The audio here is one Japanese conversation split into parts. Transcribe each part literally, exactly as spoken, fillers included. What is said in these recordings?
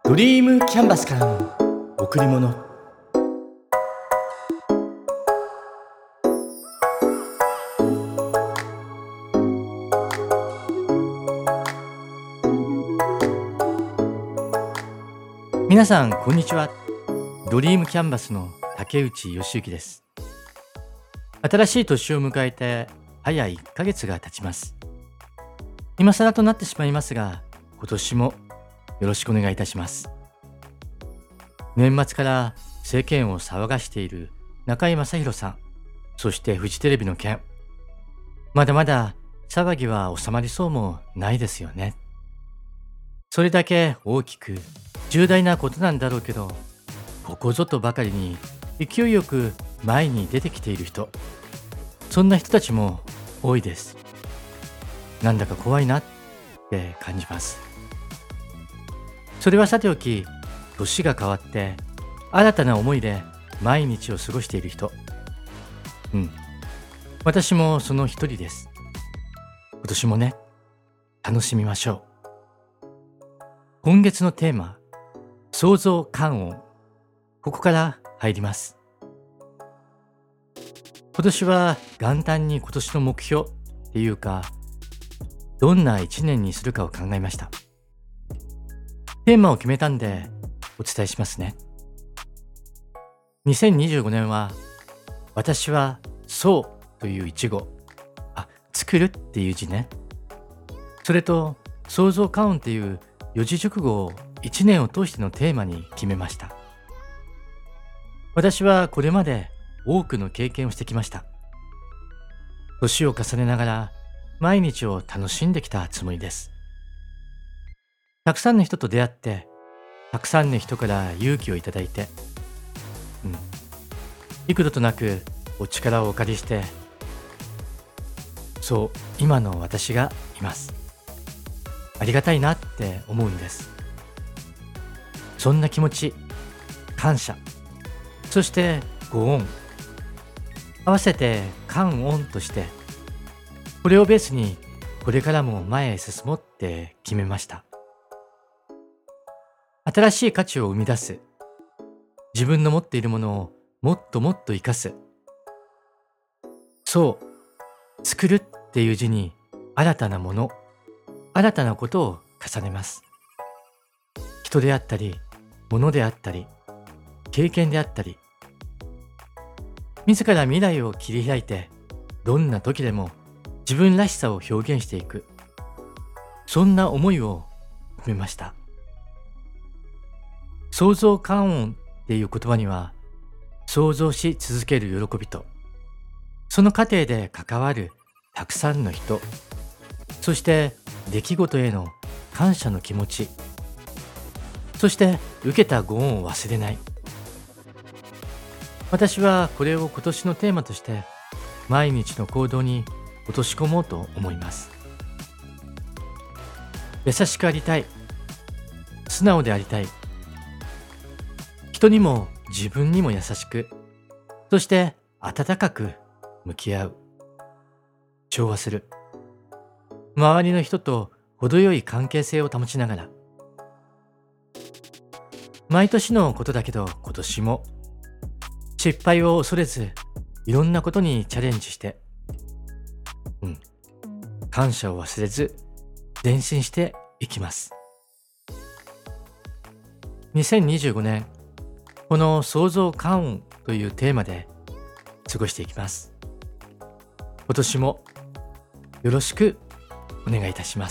ドリームキャンバスからの贈り物。皆さんこんにちは。ドリームキャンバスの竹内義之です。新しい年を迎えて早いっかげつが経ちます。今更となってしまいますが、今年もよろしくお願いいたします。年末から世間を騒がしている中居正広さん、そしてフジテレビの件、まだまだ騒ぎは収まりそうもないですよね。それだけ大きく重大なことなんだろうけど、ここぞとばかりに勢いよく前に出てきている人、そんな人たちも多いです。なんだか怖いなって感じます。それはさておき、年が変わって新たな思いで毎日を過ごしている人、うん、私もその一人です。今年もね、楽しみましょう。今月のテーマ、創造観音、ここから入ります。今年は元旦に今年の目標っていうか、どんな一年にするかを考えました。テーマを決めたんでお伝えしますね。にせんにじゅうごねんは、私は創という一語、あ、作るっていう字ね。それと創造観音っていう四字熟語を一年を通してのテーマに決めました。私はこれまで多くの経験をしてきました。年を重ねながら毎日を楽しんできたつもりです。たくさんの人と出会って、たくさんの人から勇気をいただいて、うん、幾度となくお力をお借りして、そう今の私がいます。ありがたいなって思うんです。そんな気持ち、感謝、そしてご恩、合わせて観音として、これをベースにこれからも前へ進もうって決めました。新しい価値を生み出す、自分の持っているものをもっともっと生かす、そう、作るっていう字に新たなもの、新たなことを重ねます。人であったり、物であったり、経験であったり、自ら未来を切り開いて、どんな時でも自分らしさを表現していく、そんな思いを込めました。創造観音っていう言葉には、創造し続ける喜びと、その過程で関わるたくさんの人、そして出来事への感謝の気持ち、そして受けたご恩を忘れない。私はこれを今年のテーマとして毎日の行動に落とし込もうと思います。優しくありたい、素直でありたい、人にも自分にも優しく、そして温かく向き合う、調和する、周りの人と程よい関係性を保ちながら、毎年のことだけど今年も失敗を恐れず、いろんなことにチャレンジして、うん、感謝を忘れず前進していきます。にせんにじゅうごねん、この創造観音というテーマで過ごしていきます。今年もよろしくお願いいたします。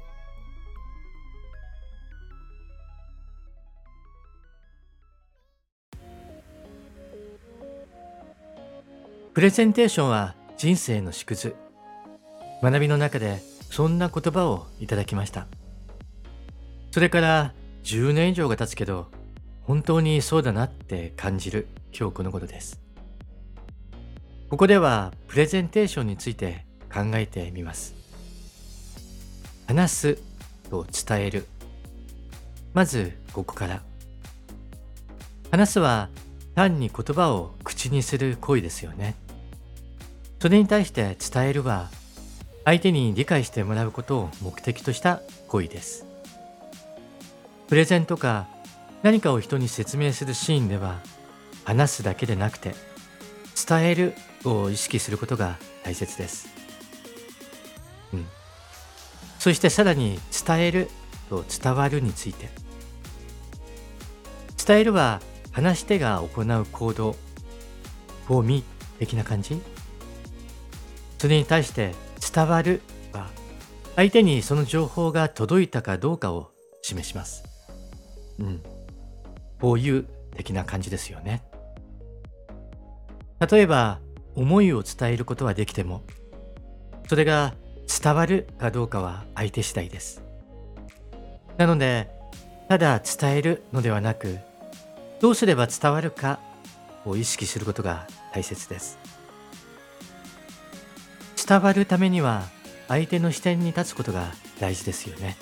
プレゼンテーションは人生の縮図。学びの中でそんな言葉をいただきました。それからじゅうねん以上が経つけど、本当にそうだなって感じる今日このことです。ここではプレゼンテーションについて考えてみます。話すと伝える。まずここから。話すは単に言葉を口にする行為ですよね。それに対して伝えるは、相手に理解してもらうことを目的とした行為です。 プレゼンとか何かを人に説明するシーンでは、話すだけでなくて伝えるを意識することが大切です。うん。そしてさらに伝えると伝わるについて。伝えるは話し手が行う行動、フォーミー的な感じ。それに対して伝わるは相手にその情報が届いたかどうかを示します。うん。こういう的な感じですよね。例えば、思いを伝えることはできても、それが伝わるかどうかは相手次第です。なので、ただ伝えるのではなく、どうすれば伝わるかを意識することが大切です。伝わるためには、相手の視点に立つことが大事ですよね。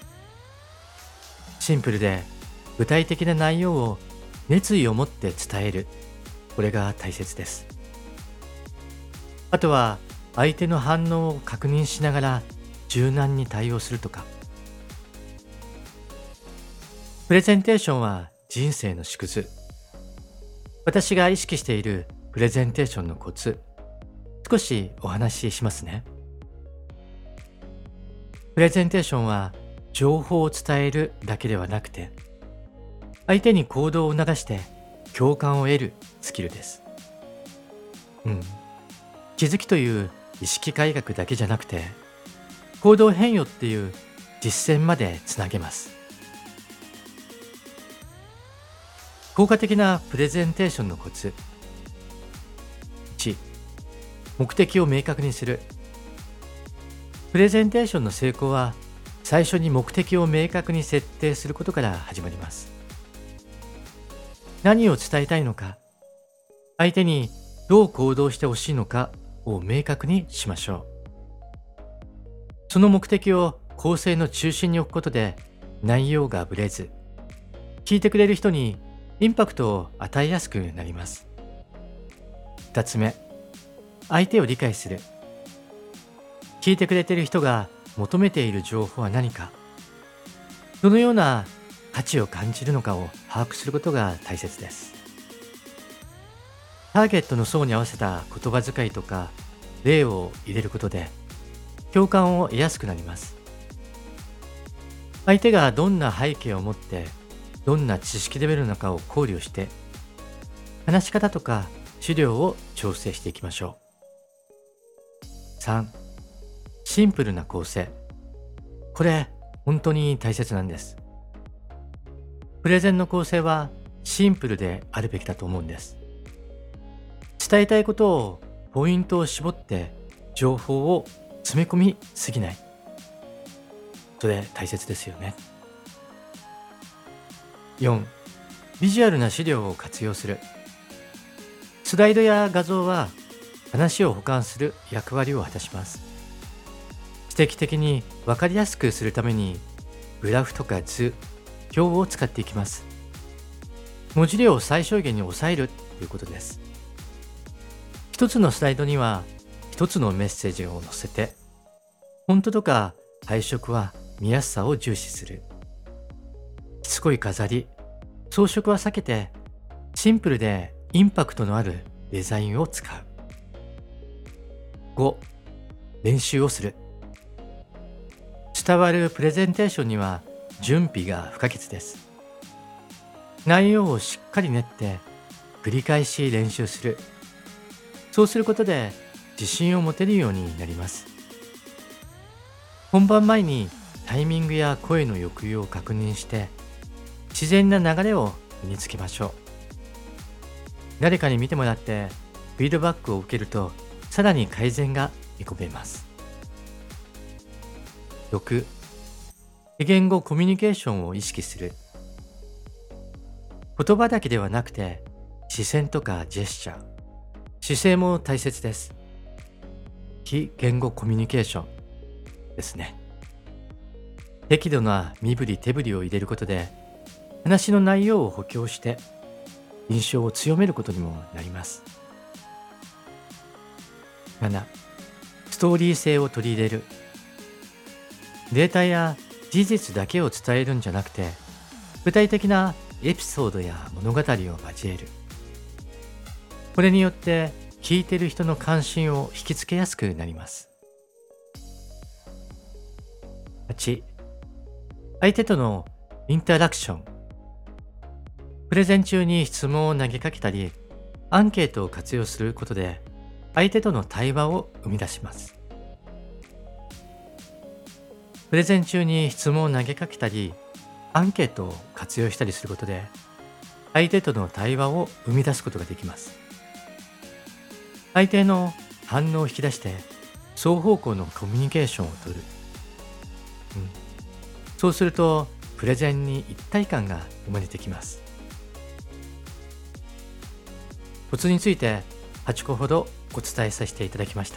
シンプルで具体的な内容を熱意を持って伝える。これが大切です。あとは相手の反応を確認しながら柔軟に対応するとか。プレゼンテーションは人生の縮図。私が意識しているプレゼンテーションのコツ、少しお話ししますね。プレゼンテーションは情報を伝えるだけではなくて、相手に行動を促して共感を得るスキルです。うん。気づきという意識改革だけじゃなくて、行動変容っていう実践までつなげます。効果的なプレゼンテーションのコツ。いち、目的を明確にする。プレゼンテーションの成功は、最初に目的を明確に設定することから始まります。何を伝えたいのか、相手にどう行動してほしいのかを明確にしましょう。その目的を構成の中心に置くことで、内容がぶれず、聞いてくれる人にインパクトを与えやすくなります。二つ目、相手を理解する。聞いてくれている人が求めている情報は何か、どのような価値を感じるのかを把握することが大切です。ターゲットの層に合わせた言葉遣いとか例を入れることで共感を得やすくなります。相手がどんな背景を持ってどんな知識レベルなのかを考慮して、話し方とか資料を調整していきましょう。さん、シンプルな構成。これ本当に大切なんです。プレゼンの構成はシンプルであるべきだと思うんです。伝えたいことをポイントを絞って情報を詰め込みすぎない。それ大切ですよね。よん、ビジュアルな資料を活用する。スライドや画像は話を補完する役割を果たします。知的的に分かりやすくするためにグラフとか図、表を使っていきます。文字量を最小限に抑えるということです。一つのスライドには一つのメッセージを載せて、フォントとか配色は見やすさを重視する。しつこい飾り、装飾は避けて、シンプルでインパクトのあるデザインを使う。ご、練習をする。伝わるプレゼンテーションには準備が不可欠です。内容をしっかり練って繰り返し練習する。そうすることで自信を持てるようになります。本番前にタイミングや声の抑揚を確認して自然な流れを身につけましょう。誰かに見てもらってフィードバックを受けるとさらに改善が見込めます。ろく、非言語コミュニケーションを意識する。言葉だけではなくて視線とかジェスチャー、姿勢も大切です。非言語コミュニケーションですね。適度な身振り手振りを入れることで話の内容を補強して印象を強めることにもなります。なな、ストーリー性を取り入れる。データや事実だけを伝えるんじゃなくて、 具体的なエピソードや物語を交える。これによって聞いている人の関心を引きつけやすくなります。はち、相手とのインタラクション。プレゼン中に質問を投げかけたり、アンケートを活用することで、相手との対話を生み出します。プレゼン中に質問を投げかけたり、アンケートを活用したりすることで、相手との対話を生み出すことができます。相手の反応を引き出して、双方向のコミュニケーションをとる。うん、そうすると、プレゼンに一体感が生まれてきます。コツについてはちこほどお伝えさせていただきました。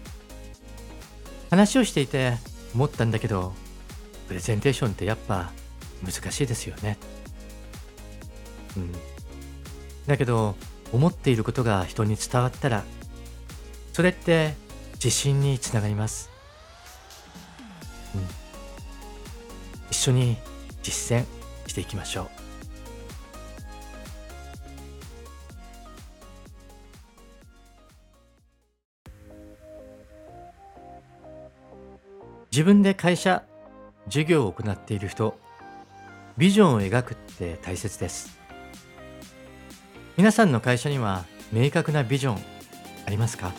話をしていて思ったんだけど、プレゼンテーションってやっぱ難しいですよね。うん。だけど、思っていることが人に伝わったら、それって自信につながります。うん。一緒に実践していきましょう。自分で会社、授業を行っている人、ビジョンを描くって大切です。皆さんの会社には明確なビジョンありますか？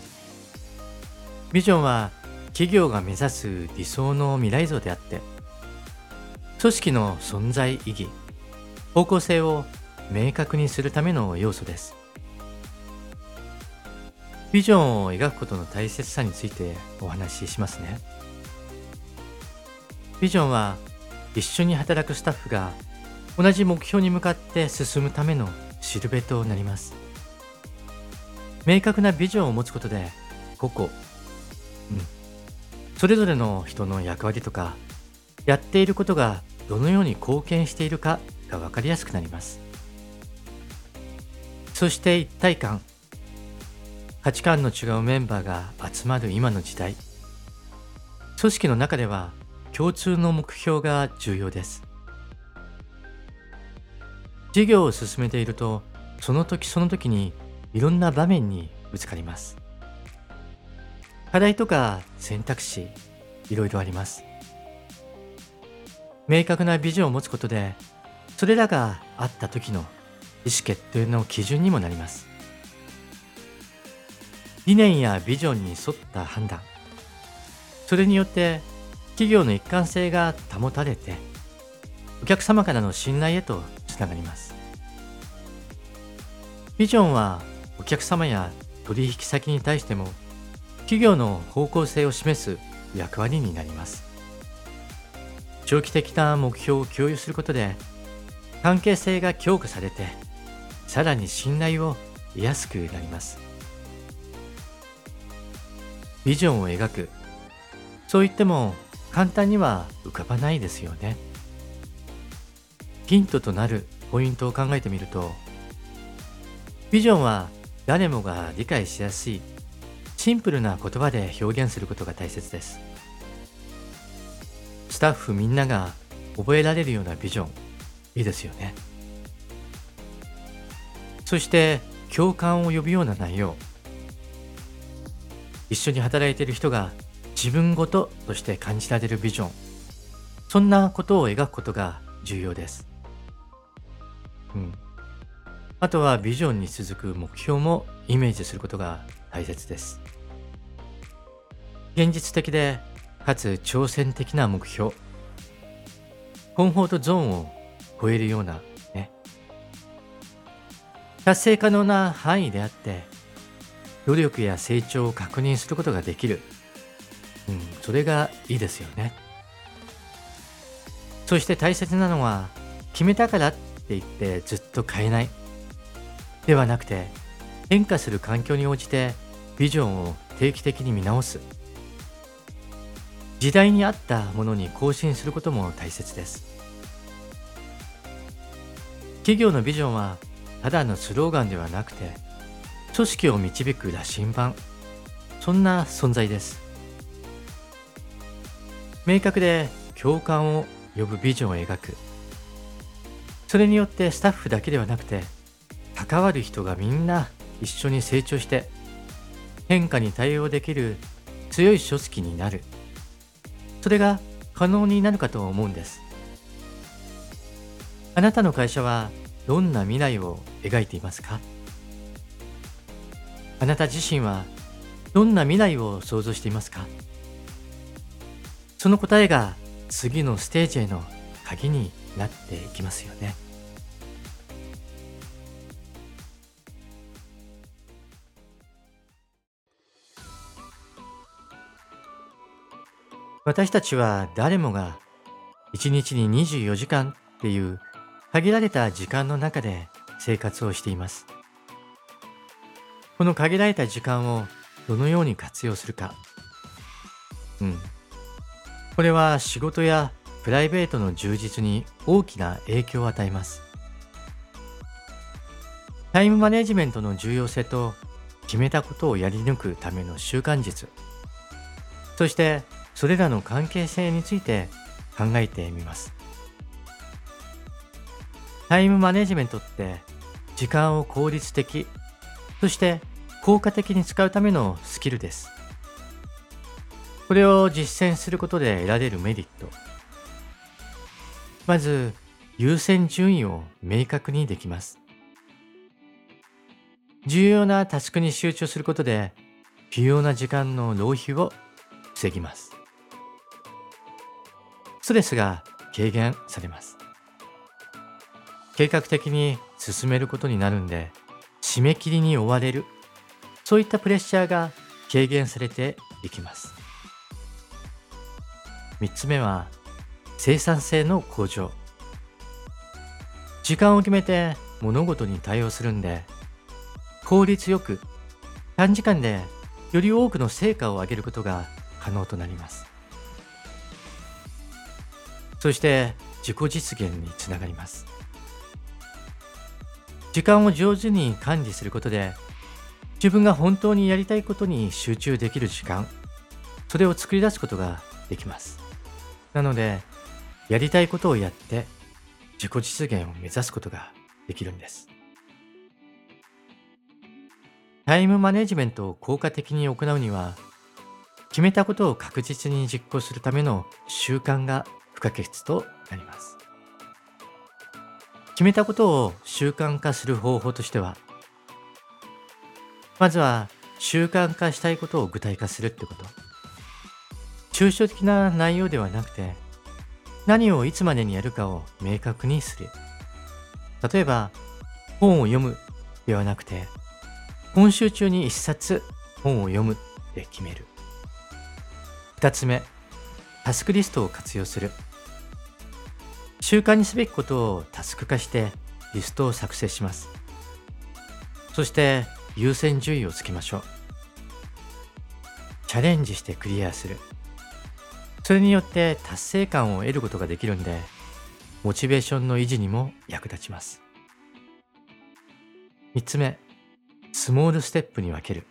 ビジョンは企業が目指す理想の未来像であって、組織の存在意義、方向性を明確にするための要素です。ビジョンを描くことの大切さについてお話ししますね。ビジョンは一緒に働くスタッフが同じ目標に向かって進むためのしるべとなります。明確なビジョンを持つことで、個々、うん、それぞれの人の役割とか、やっていることがどのように貢献しているかが分かりやすくなります。そして一体感、価値観の違うメンバーが集まる今の時代、組織の中では共通の目標が重要です。事業を進めていると、その時その時にいろんな場面にぶつかります。課題とか選択肢、いろいろあります。明確なビジョンを持つことで、それらがあった時の意思決定の基準にもなります。理念やビジョンに沿った判断、それによって企業の一貫性が保たれて、お客様からの信頼へとつながります。ビジョンはお客様や取引先に対しても企業の方向性を示す役割になります。長期的な目標を共有することで関係性が強化されて、さらに信頼を得やすくなります。ビジョンを描く、そう言っても簡単には浮かばないですよね。ヒントとなるポイントを考えてみると、ビジョンは誰もが理解しやすいシンプルな言葉で表現することが大切です。スタッフみんなが覚えられるようなビジョン、いいですよね。そして共感を呼ぶような内容、一緒に働いている人が自分ごととして感じられるビジョン、そんなことを描くことが重要です。うん。あとはビジョンに続く目標もイメージすることが大切です。現実的でかつ挑戦的な目標、コンフォートゾーンを超えるようなね、達成可能な範囲であって、努力や成長を確認することができる。うん、それがいいですよね。そして大切なのは、決めたからって言ってずっと変えない。ではなくて、変化する環境に応じてビジョンを定期的に見直す。時代に合ったものに更新することも大切です。企業のビジョンはただのスローガンではなくて、組織を導く羅針盤、そんな存在です。明確で共感を呼ぶビジョンを描く。 それによってスタッフだけではなくて、関わる人がみんな一緒に成長して変化に対応できる強い組織になる。それが可能になるかと思うんです。あなたの会社はどんな未来を描いていますか？あなた自身はどんな未来を想像していますか？その答えが次のステージへの鍵になっていきますよね。私たちは誰もがいちにちににじゅうよじかんっていう限られた時間の中で生活をしています。この限られた時間をどのように活用するか。うん。これは仕事やプライベートの充実に大きな影響を与えます。タイムマネジメントの重要性と決めたことをやり抜くための習慣術、そしてそれらの関係性について考えてみます。タイムマネジメントって時間を効率的、そして効果的に使うためのスキルです。これを実践することで得られるメリット。まず、優先順位を明確にできます。重要なタスクに集中することで、不要な時間の浪費を防ぎます。ストレスが軽減されます。計画的に進めることになるんで、締め切りに追われる、そういったプレッシャーが軽減されていきます。みっつめは生産性の向上。時間を決めて物事に対応するんで、効率よく短時間でより多くの成果を上げることが可能となります。そして自己実現につながります。時間を上手に管理することで、自分が本当にやりたいことに集中できる時間、それを作り出すことができます。なので、やりたいことをやって自己実現を目指すことができるんです。タイムマネジメントを効果的に行うには、決めたことを確実に実行するための習慣が不可欠となります。決めたことを習慣化する方法としては、まずは習慣化したいことを具体化するってこと。抽象的な内容ではなくて、何をいつまでにやるかを明確にする。例えば、本を読むではなくて、今週中に一冊本を読むって決める。二つ目、タスクリストを活用する。習慣にすべきことをタスク化してリストを作成します。そして優先順位をつけましょう。チャレンジしてクリアする。それによって達成感を得ることができるんで、モチベーションの維持にも役立ちます。三つ目、スモールステップに分ける。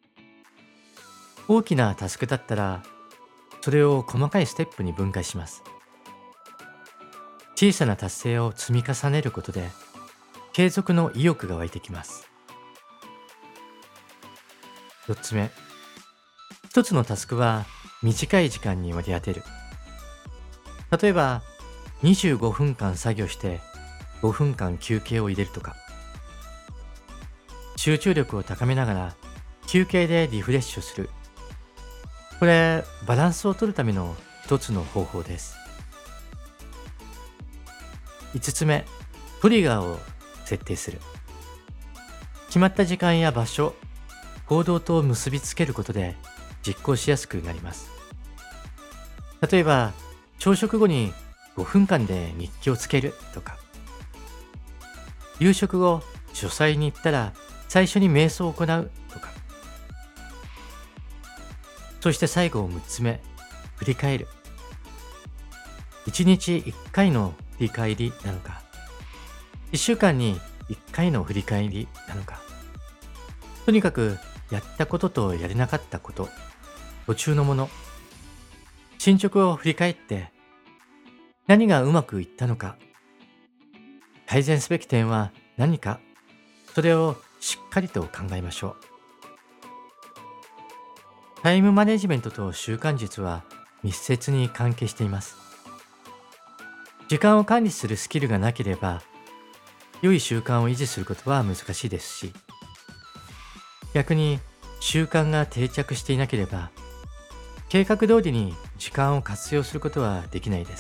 大きなタスクだったら、それを細かいステップに分解します。小さな達成を積み重ねることで、継続の意欲が湧いてきます。四つ目、一つのタスクは短い時間に割り当てる。例えば、にじゅうごふんかん作業してごふんかん休憩を入れるとか、集中力を高めながら休憩でリフレッシュする。これ、バランスを取るための一つの方法です。五つ目、トリガーを設定する。決まった時間や場所、行動と結びつけることで実行しやすくなります。例えば、朝食後にごふんかんで日記をつけるとか、夕食後、書斎に行ったら最初に瞑想を行うとか、そして最後むっつめ、振り返る。いちにちいっかいの振り返りなのか、いっしゅうかんにいっかいの振り返りなのか、とにかくやったこととやれなかったこと、途中のもの、進捗を振り返って何がうまくいったのか、 改善すべき点は何か、それをしっかりと考えましょう。タイムマネジメントと習慣術は密接に関係しています。時間を管理するスキルがなければ、良い習慣を維持することは難しいですし、逆に習慣が定着していなければ、計画通りに時間を活用することはできないです。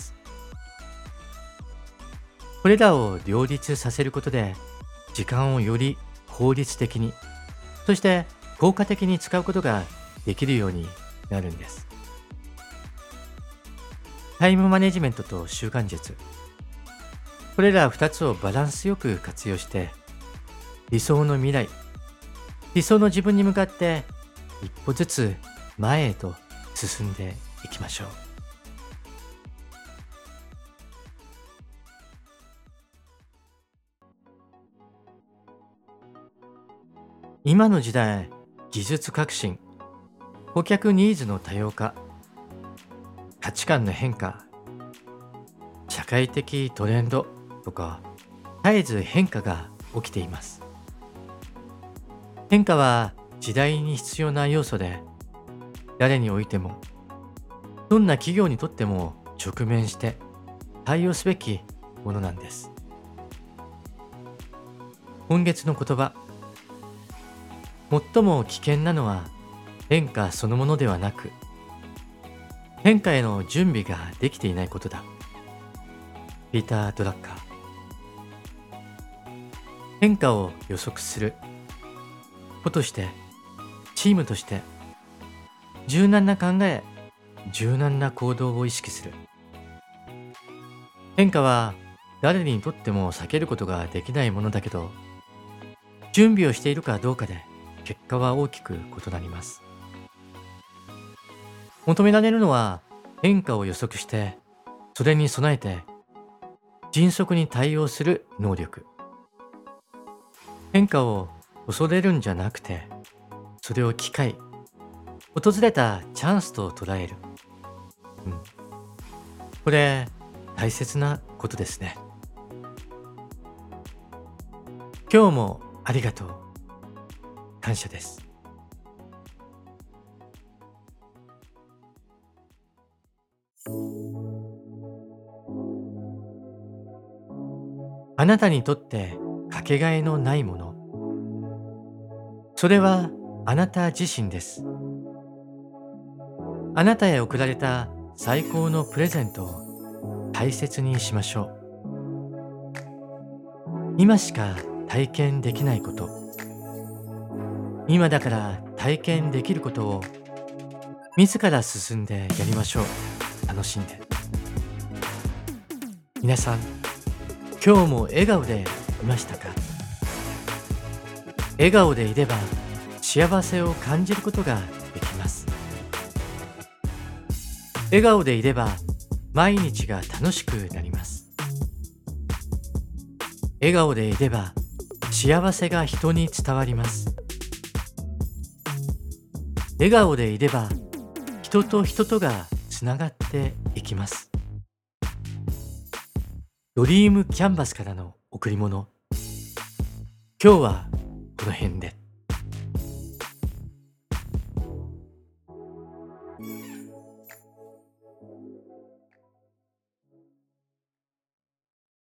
これらを両立させることで、時間をより効率的に、そして効果的に使うことができるようになるんです。タイムマネジメントと習慣術。これらふたつをバランスよく活用して、理想の未来、理想の自分に向かって一歩ずつ前へと進んでいきましょう。今の時代、技術革新、顧客ニーズの多様化、価値観の変化、社会的トレンドとか、絶えず変化が起きています。変化は時代に必要な要素で、誰においても、どんな企業にとっても直面して対応すべきものなんです。今月の言葉、最も危険なのは変化そのものではなく、変化への準備ができていないことだ。ピーター・ドラッカー。変化を予測する。個として、チームとして、柔軟な考え、柔軟な行動を意識する。変化は誰にとっても避けることができないものだけど、準備をしているかどうかで結果は大きく異なります。求められるのは変化を予測して、それに備えて迅速に対応する能力。変化を恐れるんじゃなくて、それを機会、訪れたチャンスと捉える。うん。これ、大切なことですね。今日もありがとう。感謝です。あなたにとってかけがえのないもの。それはあなた自身です。あなたへ贈られた最高のプレゼントを大切にしましょう。今しか体験できないこと。今だから体験できることを自ら進んでやりましょう。楽しんで。皆さん、今日も笑顔でいましたか？笑顔でいれば幸せを感じることができます。笑顔でいれば毎日が楽しくなります。笑顔でいれば幸せが人に伝わります。笑顔でいれば人と人とがつながっていきます。ドリームキャンバスからの贈り物。今日はこの辺で。